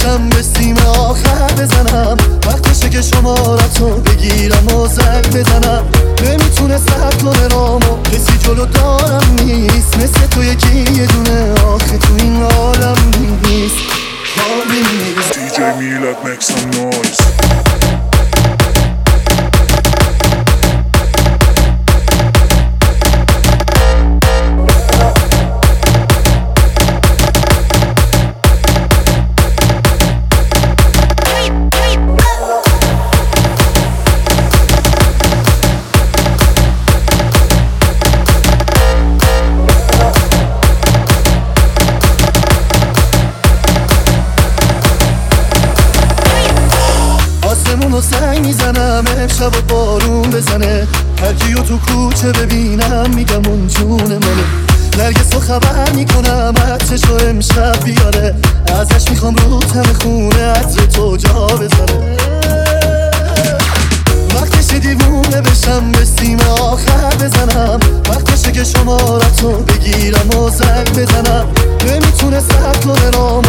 بشم به سیم آخر بزنم. وقتشه که شمارتو بگیرم و زنگ بزنم. نمیتونه صبر کنه رامو، کسی جلو دارم نیست مثل تو یکی یه دونه آخه تو این عالم نیست. DJ Milad, make some noise. آسمونو سنگ میزنم امشب و بارون بزنه. هرکیو تو کوچه ببینم میگم اون جون منه. نرگس رو خبر میکنم عطرشو امشب بیاره. ازش میخوام رو تم خونه عطر تو جا بذاره. وقتشه دیوونه بشم به سیم آخر بزنم. وقتشه که شمارتو بگیرم و زنگ بزنم. نمیتونه صبر کنه رام